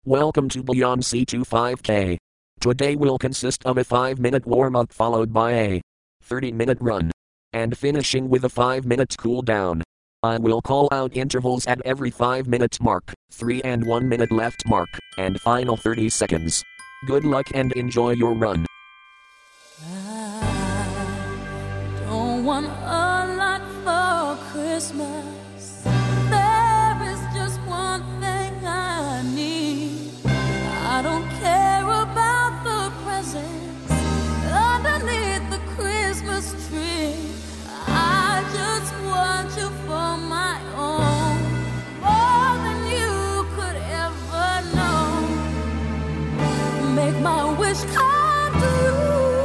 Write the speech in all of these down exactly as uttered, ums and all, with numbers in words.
Welcome to Beyond C twenty-five K. Today will consist of a five minute warm-up followed by a thirty minute run, and finishing with a five minute cool down. I will call out intervals at every five minute mark, three and one minute left mark, and final thirty seconds. Good luck and enjoy your run. I don't want a lot for Christmas. There is just one thing I need. I don't care about the presents underneath the Christmas tree. I just want you for my own, more than you could ever know. Make my wish come true.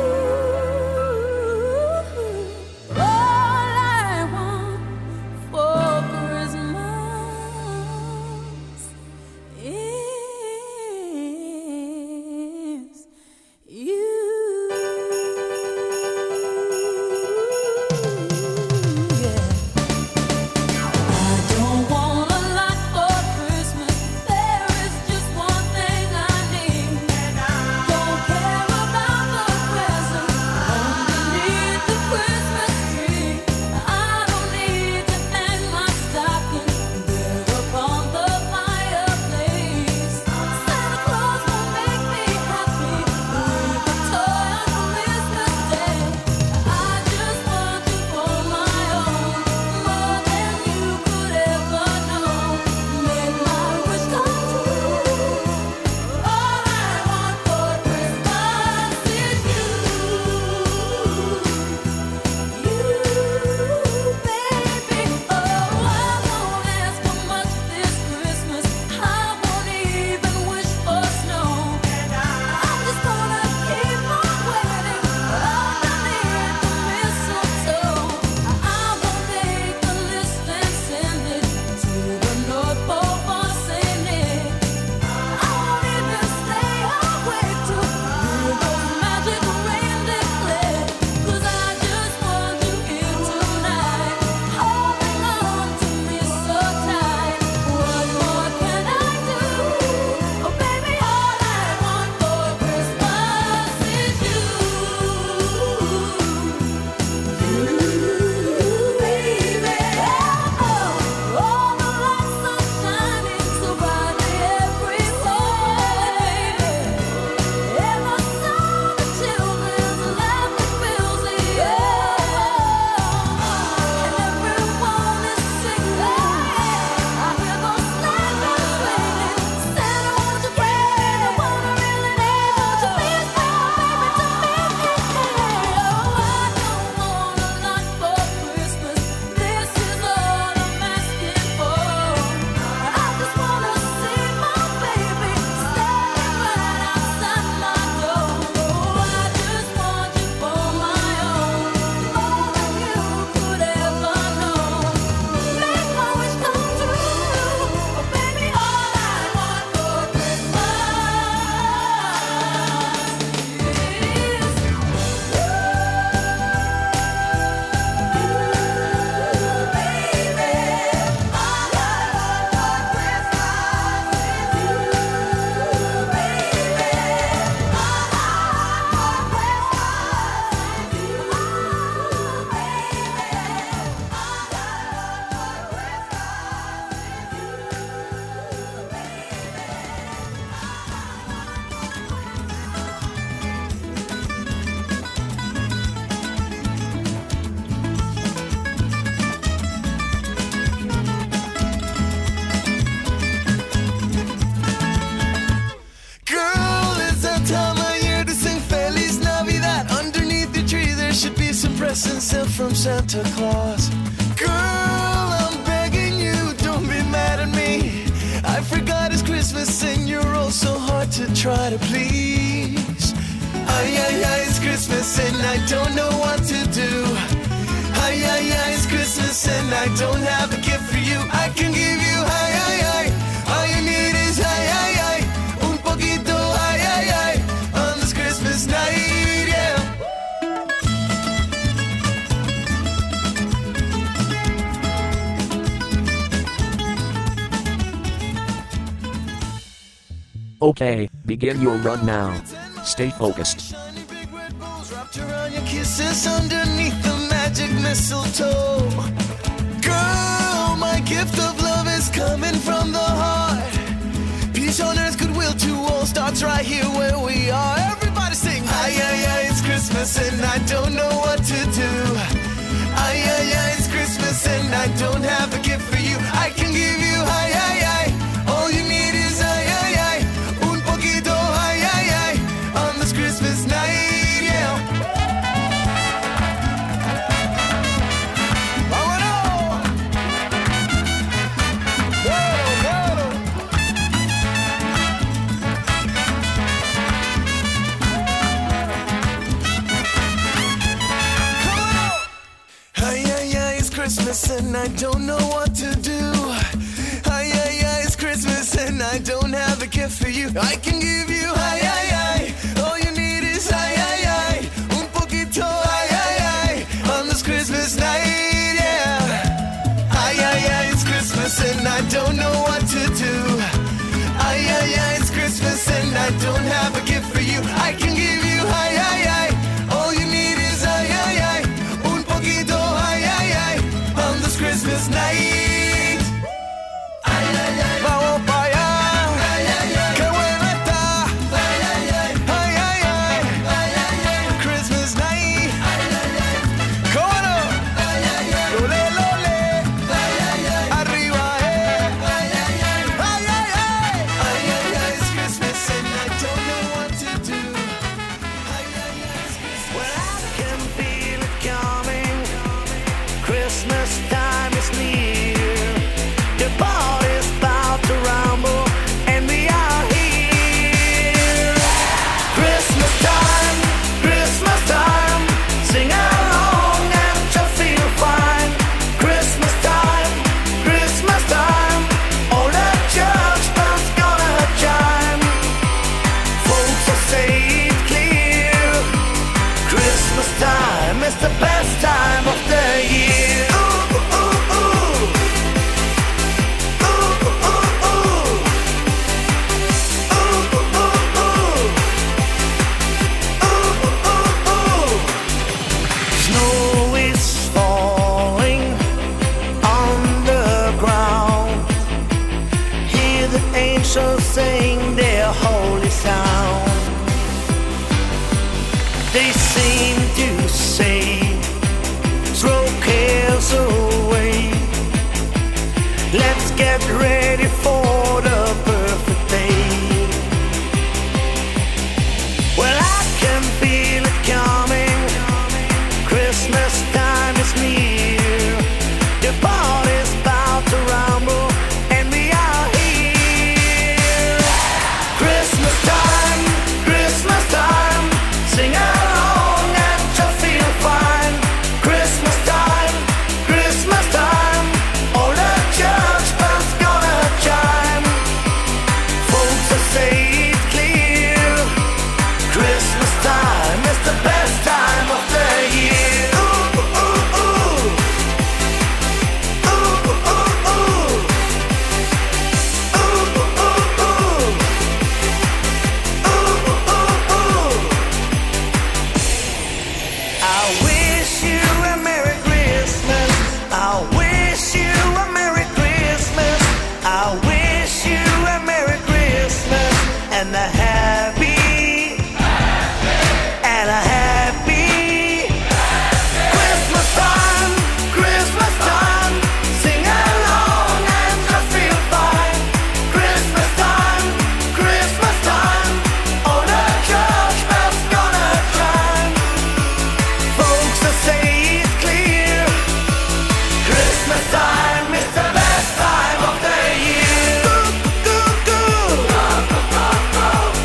Sent from Santa Claus. Girl, I'm begging you, don't be mad at me. I forgot it's Christmas and you're all so hard to try to please. Ay, ay, ay, it's Christmas and I don't know what to do. Ay, ay, ay, it's Christmas and I don't have a gift for you. I can give you, ay, ay, ay. All you need is, ay, ay, ay. Un poquito, ay, ay, ay. On this Christmas night, yeah. Okay, begin your run now. Stay focused. Shiny big red balls wrapped around your kisses underneath the magic mistletoe. Girl, my gift of love is coming from the heart. Peace on earth, goodwill to all starts right here where we are. Everybody sing, ay, ay, ay, it's Christmas and I don't know what to do. Ay, ay, ay, it's Christmas and I don't have a gift for you. I can give you, ay, ay, ay, all you need is, ay, ay, ay, un poquito, ay, ay, ay, on this Christmas night, yeah. Vámonos. Whoa, whoa. Ay, ay, ay, it's Christmas and I don't know what to do. Ay, ay, ay, it's Christmas and I don't have a gift for you. I can give you, ay, ay, ay, all you need is, ay, ay, ay, un poquito, ay, ay, ay, on this Christmas night, yeah. Ay, ay, ay, it's Christmas and I don't know what to do. Ay, ay, ay, it's Christmas and I don't have a gift for you. I can give you, ay, ay, ay, all you need is, ay, ay, ay, un poquito, ay, ay, ay, on this Christmas night. Ay, ay, ay, vamos pa' allá. Ay, ay, ay, qué buena está. Ay, ay, ay, ay, ay, ay, ay, ay, ay, Christmas night. Ay, ay, ay, cómo no. Ay, ay, ay, lole, lole. Ay, ay, ay, arriba, eh. Ay, ay, ay, ay, ay, ay. Ay, ay, ay, it's Christmas and I don't know what to do. Ay, ay, ay, it's Christmas. Well, I can feel it coming. Christmas time is near. The party's about to rumble, and we are here. Christmas time, Christmas time. Sing along and just feel fine. Christmas time, Christmas time. All the church bells gonna chime. Folks will say it clear. Christmas time is the best time of the year. Ooh, ooh, ooh. Ooh, ooh, ooh. Ooh, ooh, ooh. Ooh, ooh, ooh. Snow is falling on the ground. Hear the angels sing their holy sound. They seem to say, throw cares away. Let's get ready for the perfect day. Well, I can feel it coming. Christmas time is near. The party's about to rumble, and we are here. Christmas time, Christmas time. Sing along and just feel fine. Christmas time, Christmas time. All the church bells gonna chime. Folks will say it clear. Christmas time is the best time of the year. Ooh, ooh, ooh. Ooh, ooh, ooh. Ooh, ooh, ooh. Ooh, ooh, ooh. I wish you a Merry Christmas. I wish you a Merry Christmas. I wish you a Merry Christmas and a happy, and a happy Christmas time, Christmas time. Sing along and just feel fine. Christmas time, Christmas time. All the church bells gonna chime. Folks will say it clear. Christmas time is the best time of the year. Goo, goo, goo.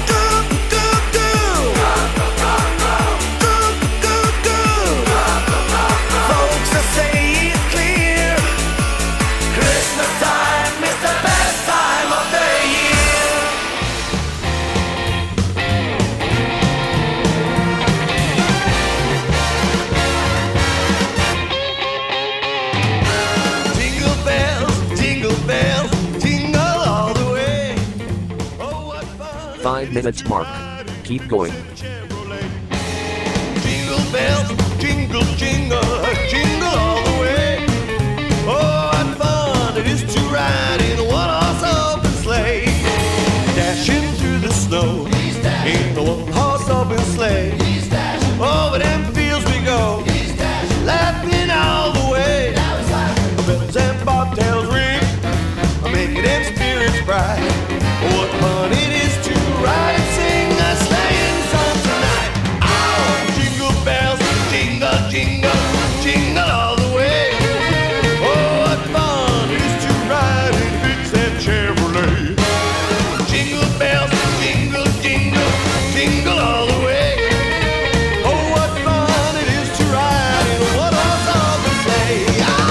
Five minutes mark. Keep going. Jingle bells, jingle, jingle, jingle all the way. Oh, what fun it is to ride in a one-horse open sleigh. Dashing through the snow in a one-horse open sleigh. Over them fields we go, laughing all the way. Bells and bobtails ring, making them spirits bright. What fun it is to ride and sing a sleighing song tonight. Oh, jingle bells, jingle, jingle, jingle all the way. Oh, what fun it is to ride in Fitz and Chevrolet. Jingle bells, jingle, jingle, jingle all the way. Oh, what fun it is to ride in a one-horse open sleigh. Oh!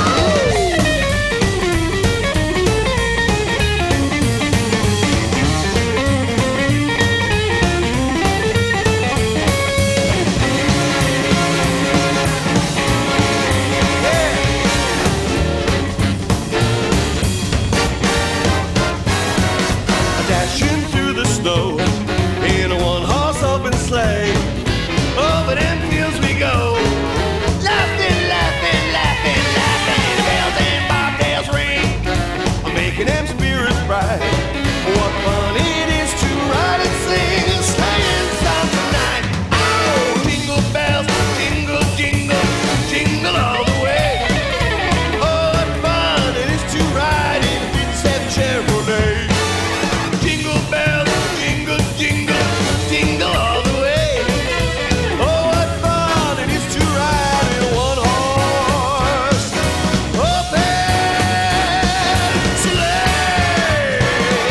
Dashing through the snow in a one-horse open sleigh. Over them fields we go, laughing, laughing, laughing, laughing. Bells and bobtails ring, making them spirits bright. What fun it is to ride and sing a sleighing song tonight. Oh, jingle bells, jingle, jingle, jingle all the way. Oh, what fun it is to ride in Fitz and Chevrolet. Jingle bells, jingle, jingle, jingle all the way. Oh, what fun it is to ride in a one-horse open sleigh.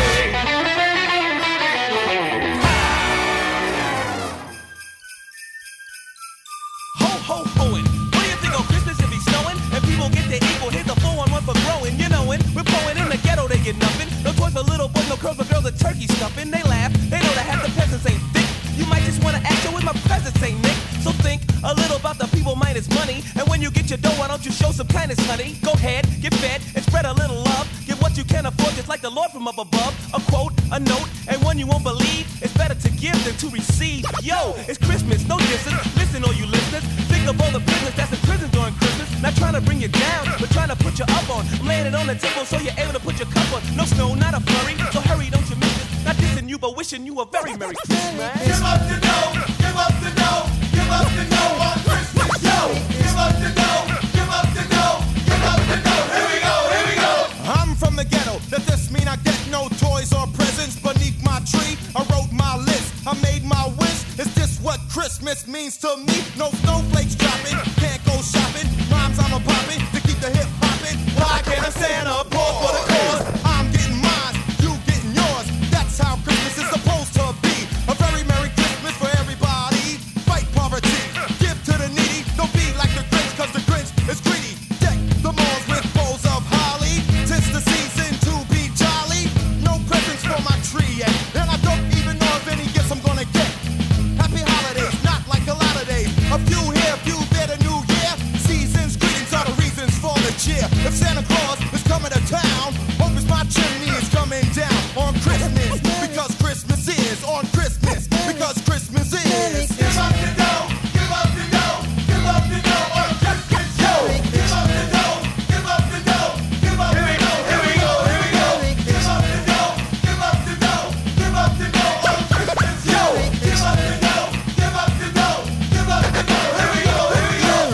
Ho, ho, hoing. What do you think on Christmas it be snowing? And people get their equal. Here's a four one one for growing. You knowin', we're blowing in the ghetto, they get nothing. No toys for little boys, no curls for girls, a turkey stuffing. They laugh, they know that half the peasants ain't thick. You might just wanna act yo with my presents, ain't Nick. So think a little about the people minus money. And when you get your dough, why don't you show some kindness, honey? Go ahead, get fed, and spread a little love. Give what you can afford, just like the Lord from up above. A quote, a note, and one you won't believe. It's better to give than to receive. Yo, it's Christmas, no distance. Listen, all you listeners, think of all the business that's in prison during Christmas. Not trying to bring you down, but trying to put you up on. I'm laying it on the table so you're able to put your cup on. No snow, not a flurry, so hurry, don't you miss this. Not dissing you, but wishing you a very Merry Christmas. Give up the dough, give up the dough, give up the dough on Christmas. Yo, give up the dough, give up the dough, give up the dough. Here we go, here we go. I'm from the ghetto. Does this mean I get no toys or presents beneath my tree? I wrote my list, I made my wish. Is this what Christmas means to me? No snowflakes dropping, can't go shopping. Rhymes I'm a popping to keep the hip hopping. Why can't a Santa pour for the cause? I'm getting mine, you getting yours. That's how Christmas is supposed to be. A very Merry Christmas for everybody. Fight poverty, give to the needy. Don't be like the Grinch, cause the Grinch is greedy. Deck the malls with bowls of holly. Tis the season to be jolly. No presents for my tree yet, and I don't even know if any gifts I'm gonna get. Happy holidays, not like a lot of days. A few here, few there, the new year. Seasons, greetings are the reasons for the cheer. If Santa Claus is coming to town, hope it's my chimney is coming down on Christmas. Because Christmas is on Christmas. Because Christmas is. Give up the dough, give up the dough, give up the dough on Christmas. Yo, give up the dough, give up the dough, give up the dough. Here we go, here we go. Give up the dough, give up the dough, give up the dough on Christmas. Yo, give up the dough, give up the dough, give up the dough. Here we go, here we go.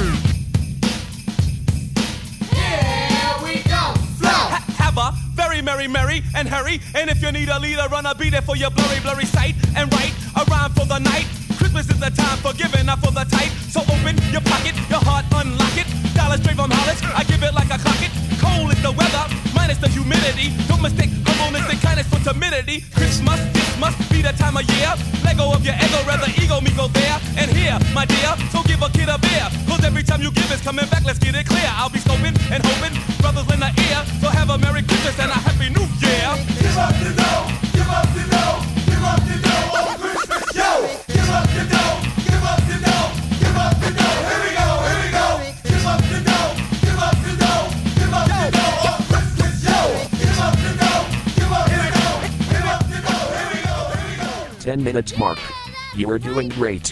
Here we go. Flow. Ha- have a very merry, merry, and hurry. And if you need a leader, run a be there for your blurry, blurry sight. And write a rhyme for the night. Christmas is the time for giving, not for the tight. So open your pocket, your heart, unlock it. Dollars straight from Hollis, I give it like a clock it. Cold is the weather, minus the humidity. Don't mistake humbleness and kindness for timidity. Christmas, this must be the time of year. Let go of your ego, rather ego me go there. And here, my dear, so give a kid a beer. Cause every time you give it's coming back, let's get it clear. I'll be scoping and hoping, brothers lend a ear. So have a Merry Christmas and a Happy New Year. Give up the dough, give up the dough, give up the dough on Christmas. Yo, give up the dough, give up the dough, give up the dough. Here we go, here we go. Give up the dough, give up the dough, give up the dough on Christmas. Yo, give up the dough, give up the dough, give up the dough. Here we go, here we go. ten minutes mark. You are doing great.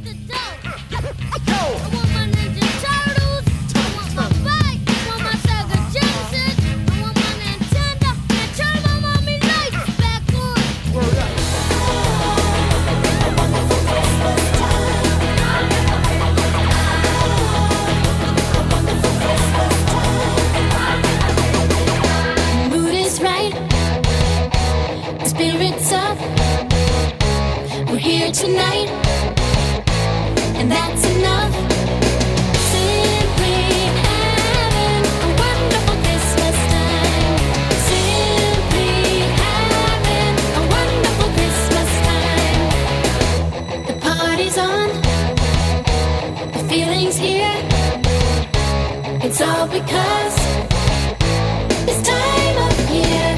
Tonight, and that's enough. Simply having a wonderful Christmas time. Simply having a wonderful Christmas time. The party's on, the feeling's here. It's all because this time of year.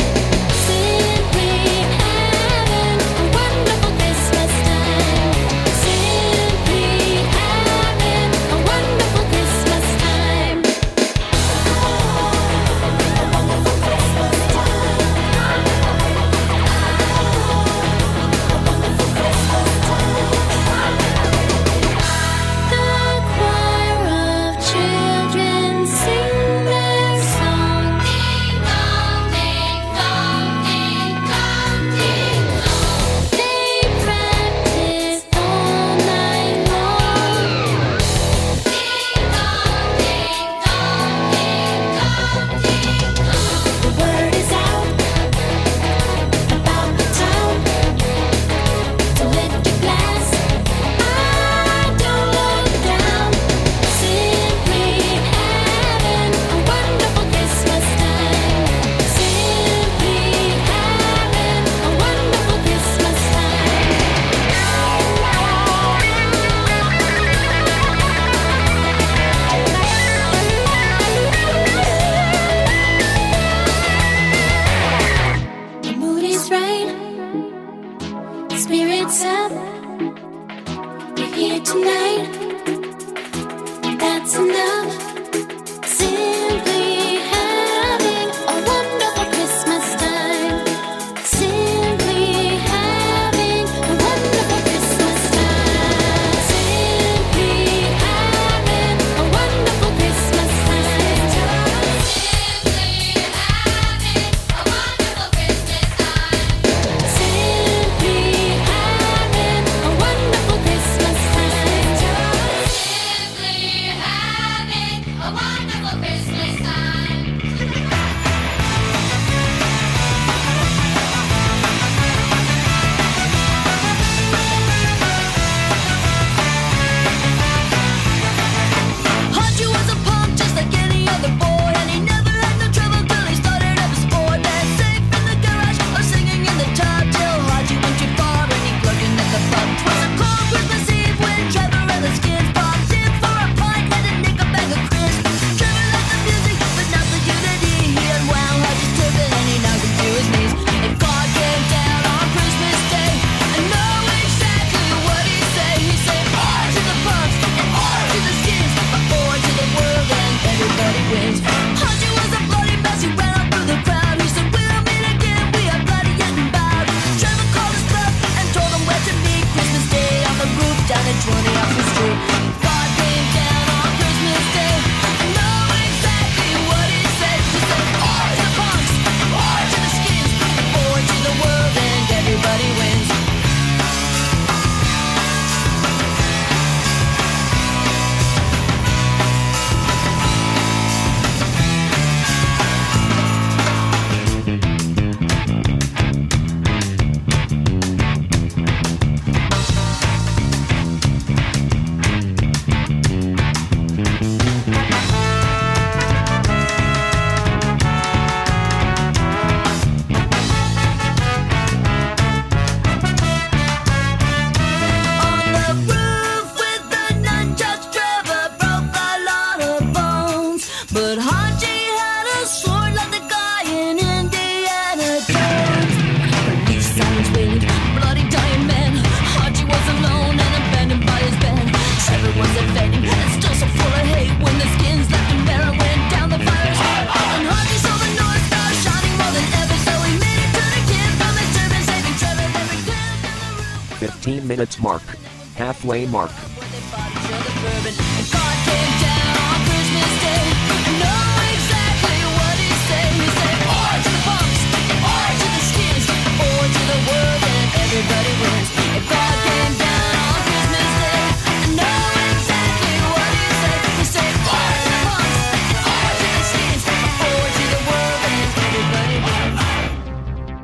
fifteen minutes mark. Halfway mark. Everybody wins. If God came down on Christmas Day, I know exactly what he said. He said, "Or to the punks, or to the skins, or to the world, and everybody wins."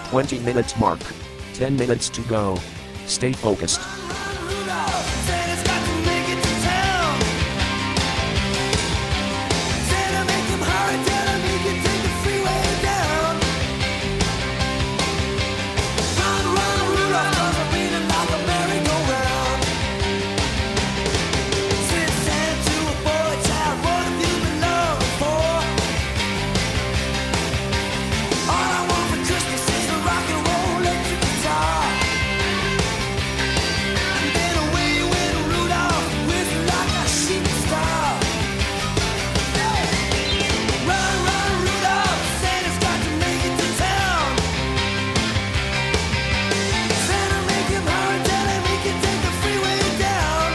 twenty minutes mark. ten minutes to go. Stay focused. Santa's got to make it to town. Santa, make him hurry, tell him he can take the freeway down. Run, run, Rudolph, 'cause I'm reading like a merry-go-round. Send Santa to a boy child, what have you been longing for? All I want for Christmas is a rock and roll electric guitar. And then away went Rudolph, whistling like a shooting star. Run, run, Rudolph, Santa's got to make it to town. Santa, make him hurry, tell him he can take the freeway down.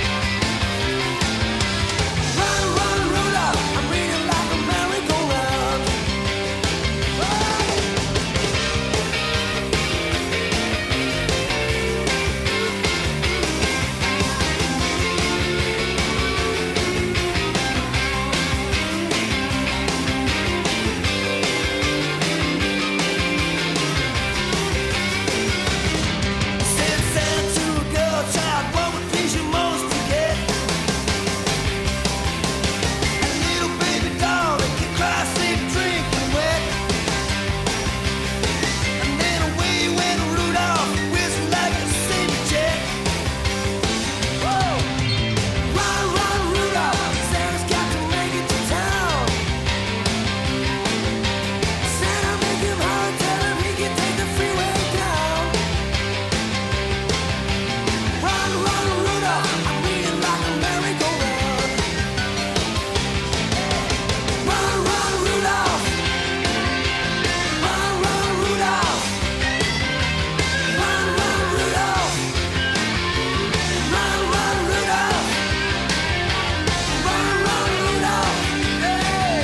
Run, run, Rudolph, I'm reading like a merry-go-round. Send Santa to a girl child, what would please you most to get? A little baby doll that can cry, sleep, drink, and wet. And then away went Rudolph, whistling like a saber jet. Whoa! Run, run, Rudolph, Santa's got to make it to town. Santa, make him hurry, tell him he can take the freeway down. Run, run, Rudolph, I'm reading like a merry-go-round. Run, run, Rudolph. Run, run, Rudolph. Run, run, Rudolph. Run, run, Rudolph. Run, run, Rudolph. Hey!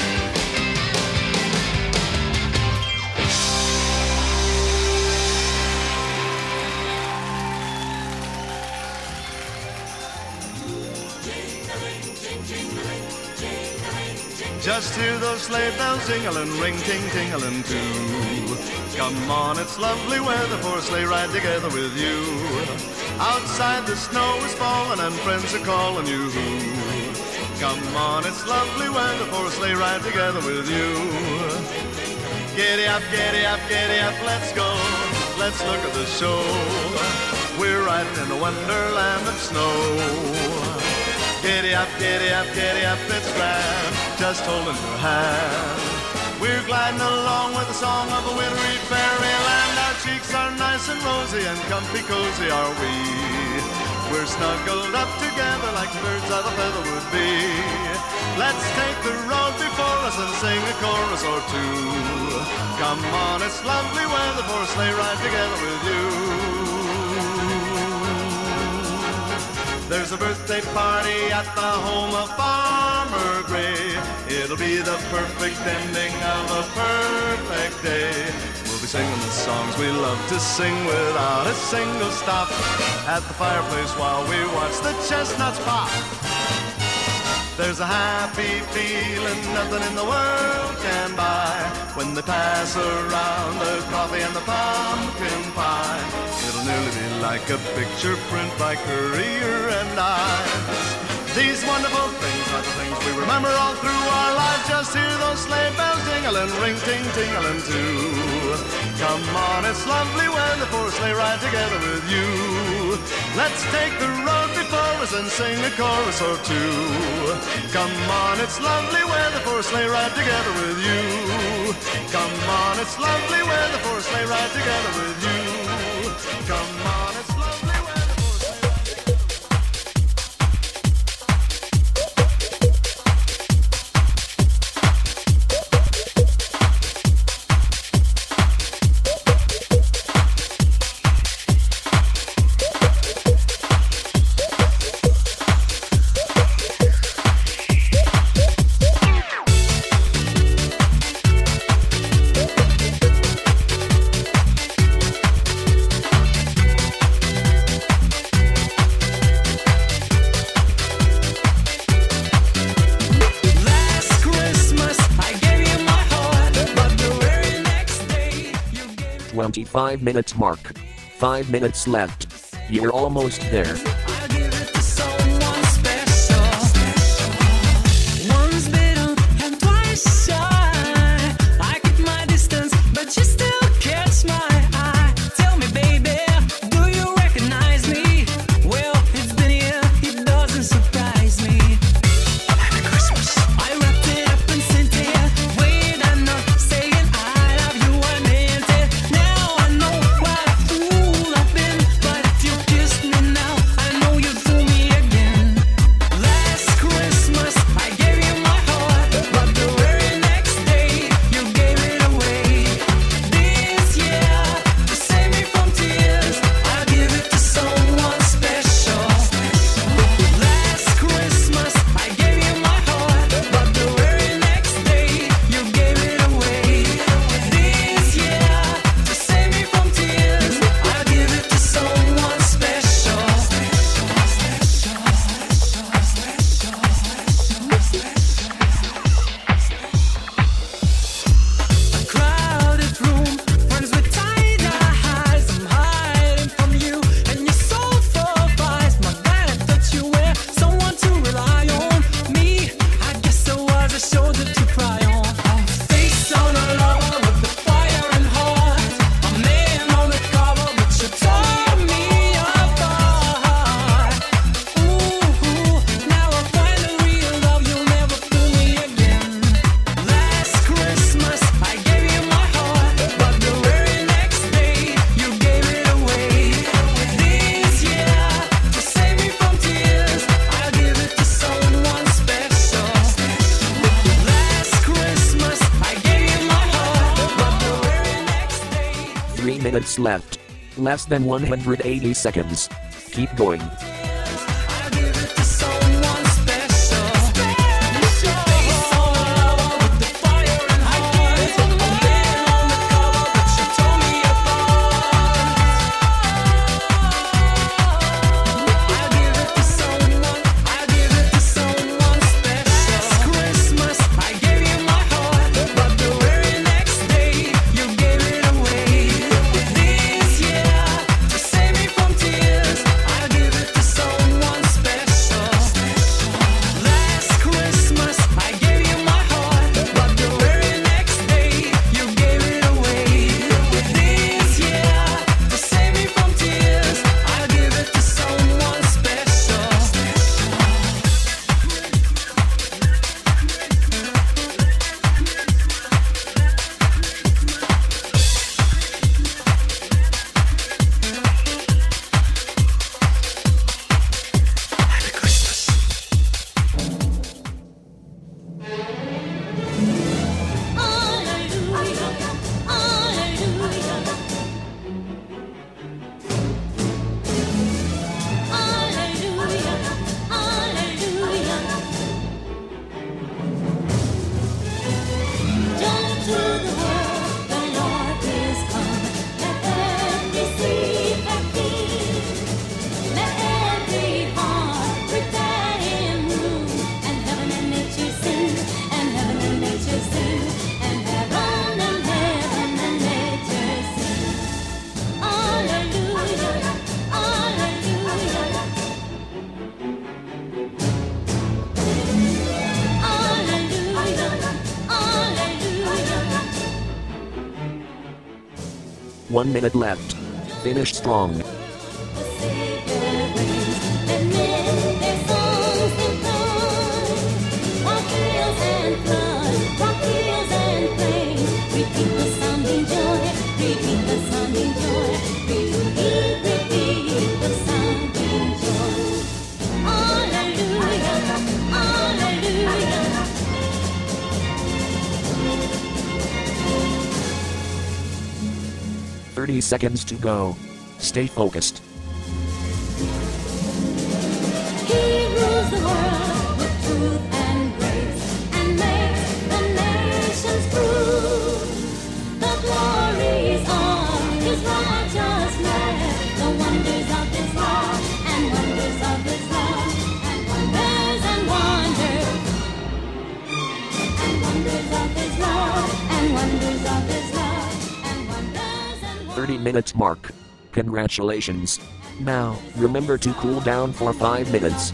Just hear those sleigh bells jingling, ring ting tingling too. Come on, it's lovely weather for a sleigh ride together with you. Outside the snow is falling and friends are calling you. Come on, it's lovely weather for a sleigh ride together with you. Giddy up, giddy up, giddy up, let's go. Let's look at the show. We're riding in a wonderland of snow. Giddy up, giddy up, giddy up, it's grand, just holding your hand. We're gliding along with the song of a wintry fairyland. Our cheeks are nice and rosy and comfy cozy are we. We're snuggled up together like birds of a feather would be. Let's take the road before us and sing a chorus or two. Come on, it's lovely weather for a sleigh ride together with you. There's a birthday party at the home of Farmer Gray. It'll be the perfect ending of a perfect day. We'll be singing the songs we love to sing without a single stop at the fireplace while we watch the chestnuts pop. There's a happy feeling nothing in the world can buy when they pass around the coffee and the pumpkin pie. It'll nearly be like a picture print by Currier and Ives. These wonderful things are the things we remember all through our lives. Just hear those sleigh bells jingling, ring ting tingling too. Come on, it's lovely weather for a sleigh ride together with you. Let's take the road before us and sing a chorus or two. Come on, it's lovely weather for a sleigh ride together with you. Come on, it's lovely weather for a sleigh ride together with you. Come on, it's lovely weather for a sleigh ride together with you. twenty-five minute mark. five minutes left. You're almost there. I'll give it to someone special. Once bitten and twice shy. I keep my distance, but you still catch my eye. Tell me, baby, do you recognize me? Well, it's been a year, it doesn't surprise me. Happy Christmas. I wrapped it up and sent it. Wait, I'm not saying I love you, I meant it. Now I know what a fool I've been, but if you kissed me now, I know you'd fool me again. Last Christmas, I gave you my heart, but the very next day, you gave it away. This year, to save me from tears, I'll give it to someone special. Last Christmas, I gave you my heart, but the very next day, you gave it away. This year, to save me from tears, I'll give it to someone special. A crowded room, friends with tight eyes. I'm hiding from you, and you're so far-wise. My God, I thought you were someone to rely on. Me, I guess I was a shoulder to cry on. A face on a lover with the fire and heart. A man on the cover, but you tore me apart. Ooh, now I find the real love. You'll never fool me again. Last Christmas, I gave you my heart, but the very next day, you gave it away. This year, to save me from tears, I'll give it to someone special. Last Christmas, I gave you my heart, but the very next day. Three minutes left. Less than one hundred eighty seconds. Keep going. I'll give it to someone special. Face on a lover with the fire and heart. A man on the cover, but you tore me apart. I'll give it to someone. I'll give it to someone special. Last Christmas, I gave you my heart, but the very next day, you gave it away. This year, to save me from tears, I'll give it to someone special. Last Christmas, I gave you my heart, but the very next day, you gave it away. This year, to save me from tears, I'll give it to someone special. One minute left. Finish strong. thirty seconds to go. Stay focused. He rules the world with truth and grace and makes the nations prove the glories of his righteousness, the wonders of his law and wonders of his love, and wonders and wonders, and wonders of his love, and wonders of his love, and wonders and wonders. thirty minute mark. Congratulations. Now, remember to cool down for five minutes.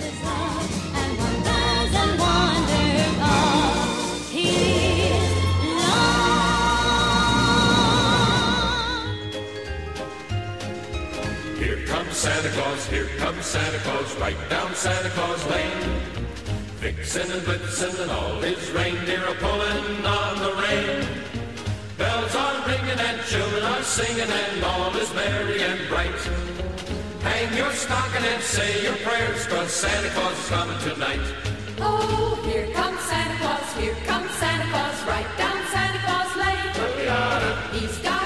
Here comes Santa Claus, here comes Santa Claus, right down Santa Claus Lane. Vixen and Blitzen and all his reindeer are pulling on the rein. Bells are ringing and children are singing and all is merry and bright. Hang your stocking and say your prayers, 'cause Santa Claus is coming tonight. Oh, here comes Santa Claus, here comes Santa Claus, right down Santa Claus Lane. He's got